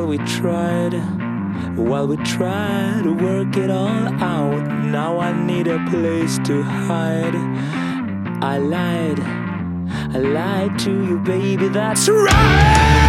we tried to work it all out. Now I need a place to hide. I lied to you, baby, that's right.